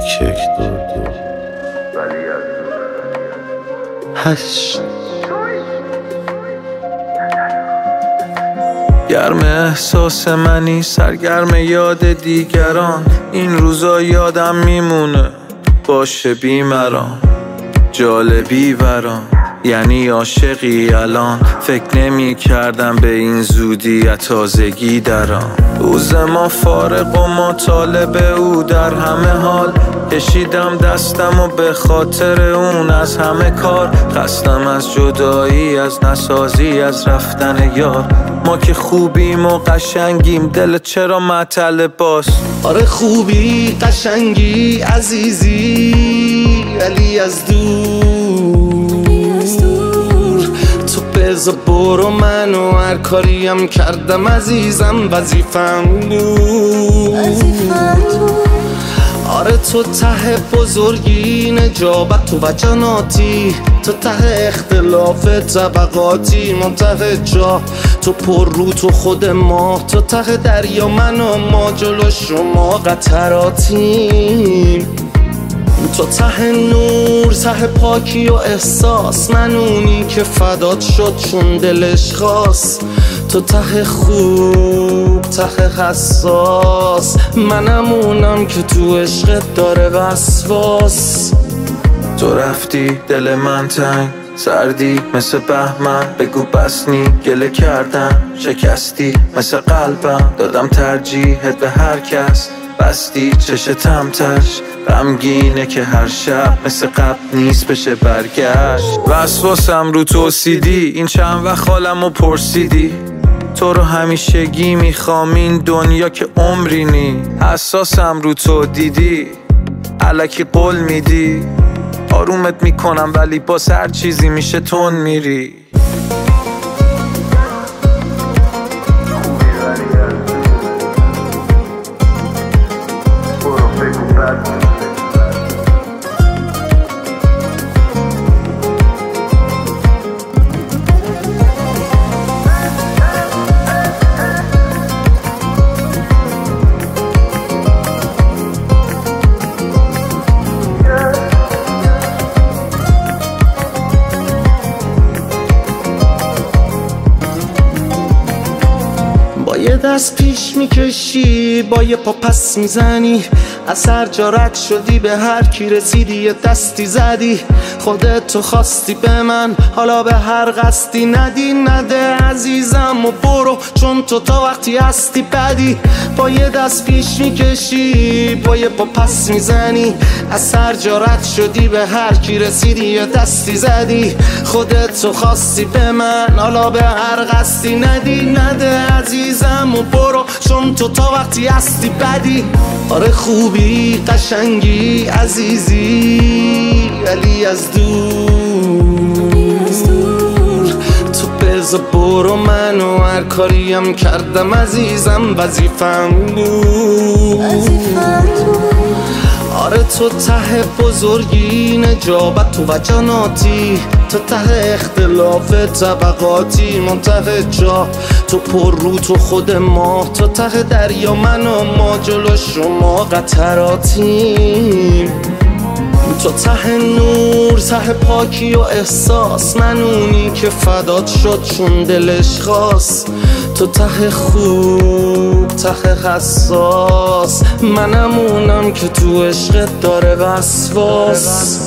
1 2 8 گرم احساس منی، سرگرم یاد دیگران. این روزا یادم میمونه باشه بیمران، جالبی برام یعنی عاشقی الان. فکر نمی کردم به این زودی از تازگی درام. روز ما فارغ و ما طالب او در همه حال. کشیدم دستم و به خاطر اون از همه کار. خستم از جدایی، از نسازی، از رفتن یار. ما که خوبیم و قشنگیم، دل چرا معطل باز؟ آره خوبی قشنگی عزیزی، ولی از دور تو بذار برو، منو هر کاریم کردم عزیزم وظیفم بود. آره تو ته بزرگی، نجابت تو و جناتی، تو ته اختلاف طبقاتی، منتهی جا تو پر رو تو خود ما، تو ته دریا من و ما جلو شما قطراتیم. تو ته نور، ته پاکی و احساس، من اونی که فدات شد چون دلش خواست. تو ته خوب، ته حساس، منم اونم که تو عشقت داره وسواس. تو رفتی دل من تنگ، سردی مثل بهمن. بگو بس نی گله کردم، شکستی مثل قلبم. دادم ترجیحت به هر کس، بستی چش تمتش. غمگینه که هر شب مثل قبل نیست بشه برگشت. وسواسم رو توسیدی، این چند وقت حالمو پرسیدی. تو رو همیشگی میخوام این دنیا که عمری نی. حساسم رو تو دیدی، الکی قول میدی. آرومت میکنم ولی باز هر چیزی میشه تون میری. یه دست پیش میکشی، با یه پا پس میزنی. از هر جا رد شدی به هر کی رسیدی یه دستی زدی. خودت تو خواستی به من، حالا به هر قصدی ندی. نده عزیزم و برو، چون تو تا وقتی هستی بدی. با یه دست پیش میکشی، با یه پا پس میزنی. از هر جا رد شدی به هر کی رسیدی یه دستی زدی. خودت تو خواستی به من، حالا به هر قصدی ندی. نده عزیزم و برو، چون تو تا وقتی هستی بدی. آره خوبی قشنگی عزیزی، ولی از دور تو بذار برو، منو هر کاریم کردم عزیزم وظیفم بود. آره تو ته بزرگی، نجابت تو و جناتی، تو ته اختلاف طبقاتی، منتهی جا تو پر رو تو خود ما، تو ته دریا من و ما جلو شما قطراتیم. تو ته نور، ته پاکی و احساس، من اونی که فدات شد چون دلش خواست. تو ته خوب، ته حساس، منم اونم که تو عشقت داره وسواس.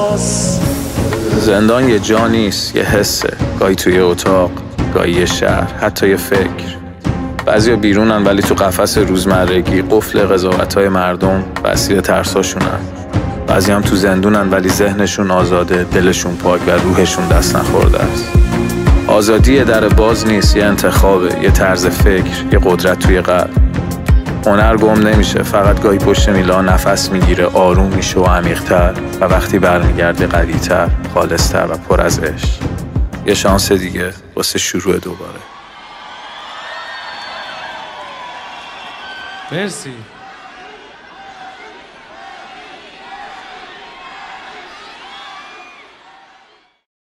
زندان یه جا نیست، یه حسه. گاهی توی اتاق، گاهی یه شهر، حتی یه فکر. بعضیا بیرونن ولی تو قفس روزمرگی، قفل قضاوت‌های مردم و اسیر ترساشونن. بعضی هم تو زندونن ولی ذهنشون آزاده، دلشون پاک و روحشون دست نخورده است. آزادی یه در باز نیست، یه انتخابه، یه طرز فکر، یه قدرت توی قلب. هنر گم نمیشه، فقط گاهی پشت میلا نفس میگیره، آروم میشه و عمیق‌تر، و وقتی برمیگرده قوی‌تر، خالص‌تر و پر از عشق. یه شانس دیگه واسه شروع دوباره. مرسی.